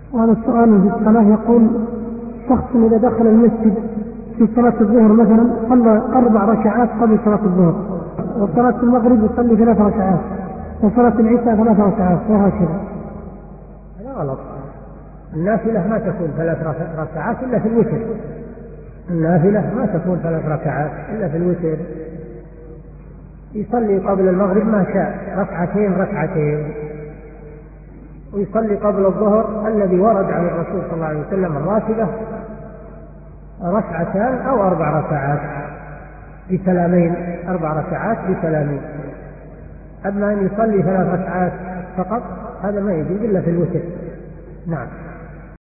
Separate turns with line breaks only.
هذا السؤال في الصلاة يقول: شخص إذا دخل المسجد في صلاة الظهر مثلا صلى 4 ركعات قبل صلاة الظهر، وصلاة المغرب يصلي 3 ركعات، وصلاة العشاء 3 ركعات، وهكذا.
هذا غلط. النافلة ما تكون 3 ركعات إلا في الوتر. النافلة ما تكون 3 ركعات إلا في الوتر. يصلي قبل المغرب ما شاء 2 ركعتين، ويصلي قبل الظهر الذي ورد عن الرسول صلى الله عليه وسلم الراتبة 2 ركعتان أو 4 ركعات بسلامين، 4 ركعات بسلامين. أما أن يصلي 3 ركعات فقط هذا ما يجوز إلا في الوتر. نعم.